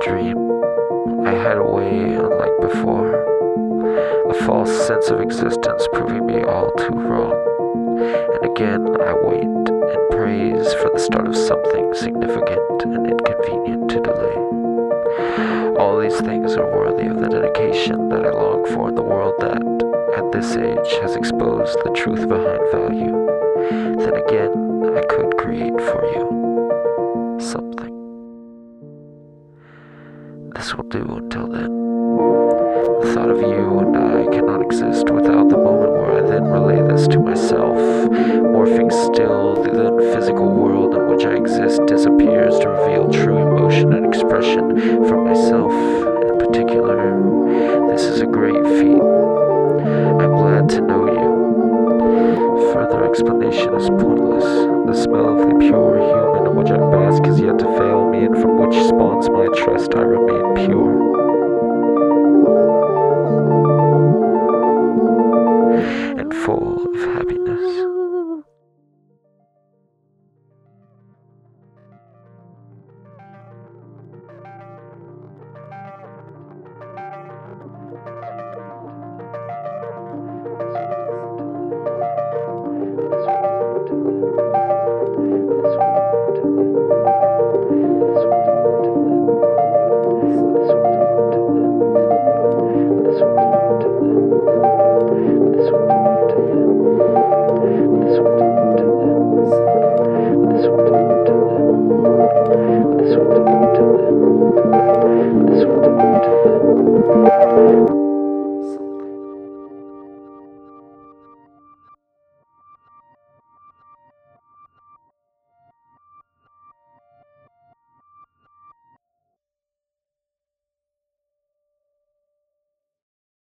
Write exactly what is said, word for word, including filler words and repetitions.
dream. I had a way unlike before, a false sense of existence proving me all too wrong. And again I wait and praise for the start of something significant and inconvenient to delay. All these things are worthy of the dedication that I long for in the world that, at this age, has exposed the truth behind value. Then again, I could create for you something. This will do until then. The thought of you and I cannot exist without the moment where I then relay this to myself. Morphing still, the then physical world in which I exist disappears to reveal true emotion and expression for myself in particular. This is a great feat. I'm glad to know you. Further explanation is pointless. The smell of the pure human in which I bask has yet to fail me, and from which spawns my trust I remain pure.